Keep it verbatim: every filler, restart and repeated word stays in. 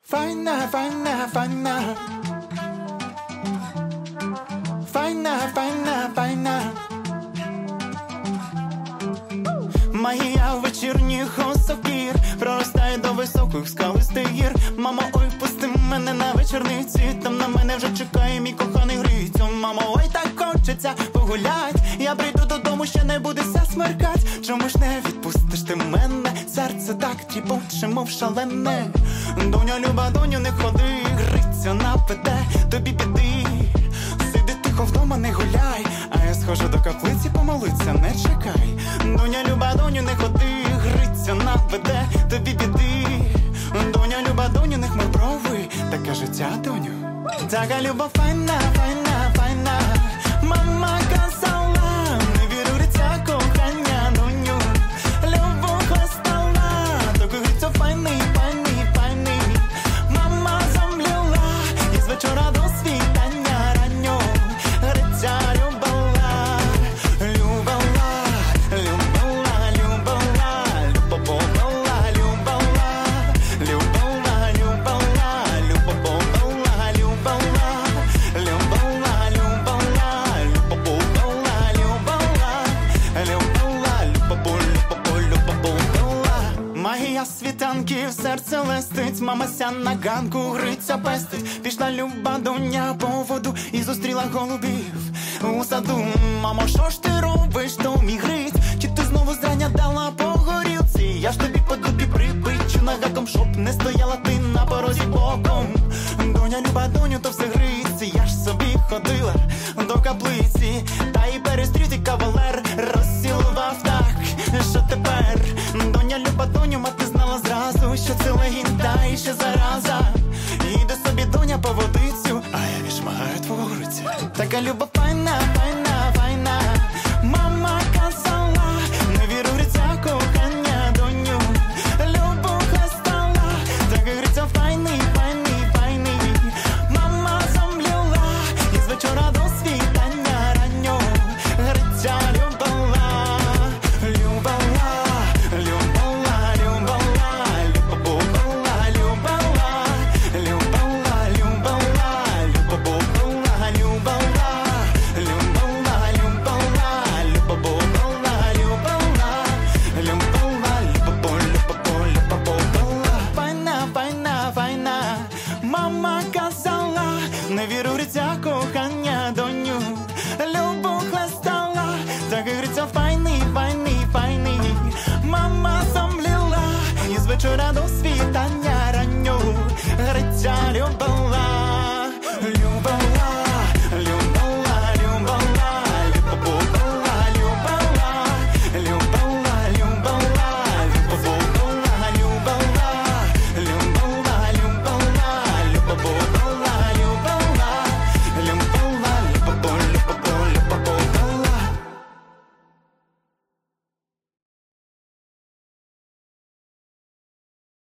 Файна, файна, файна. Файна, файна, файна. Магія вечірніх осокір проростає до високих скалистих гір. Мамо, ой, пусти мене на вечорниці, там на мене вже чекає мій коханий грицьо. Мамо, ой, так хочеться погулять, я прийду додому, ще не буде ся смеркать. Чому ж не відпустиш ти мене? Серце так тріпоче, мов шалене. Доня, люба, доню, не ходи, грицьо нападе тобі біди. Сиди тихо вдома, не гуляй, а я схожу до каплиці помолиться, не чекай. Доня, люба, доню, не ходи, грицьо наведе тобі біди. Доня, люба, доню, не хмур брови, таке життя, доню. Така любов файна, файна, файна. Мама казала, не вірю в гриця кохання, доню. Любов хвастала, такий грицьо файний, файний, файний. Мама замліла, і з вечора до світання ранньо гриця любила, любила, любила, любила, любовала, любила, любила, любила, любовала, любила, любила, любила, любовала, любила, любила. Магія світанків, серце лестить, мамася на ганку гриця пестить. Пішла люба доня по воду і зустріла голубів у саду. Мамо, що ж ти робиш, то мій гриць? Чи ти знову зрання дала по горілці? Я ж тобі по дубі припичу нагаком, щоб не стояла ти на порозі боком. Доня, люба, доню, то все гриць, я ж собі ходила до каплиці, та й перестріти кавалер розцілував так, що тепер? Доня, люба, доню, мати знала зразу, що це легінда і ще зараза. Іде собі доня по водицю, а я відшмагаю твого гриця. Така люба файна, файна, файна. Мама казала, не вірю в гриця кохання, доню. Любов хвастала, такий гриця файний, файний, файний. Мама замліла, і з вечора до світання ранньо гриця любила, любила, любила, любила, любовала, любила, любила, любила, любовала, любила, любила, любила, любовала, любила, любила, любовала. Файна, файна, файна. Мама казала, не вірю в гриця кохання, доню. Любов хвастала, такий гриця файний, файний, файний. Мама замліла, і з вечора до світання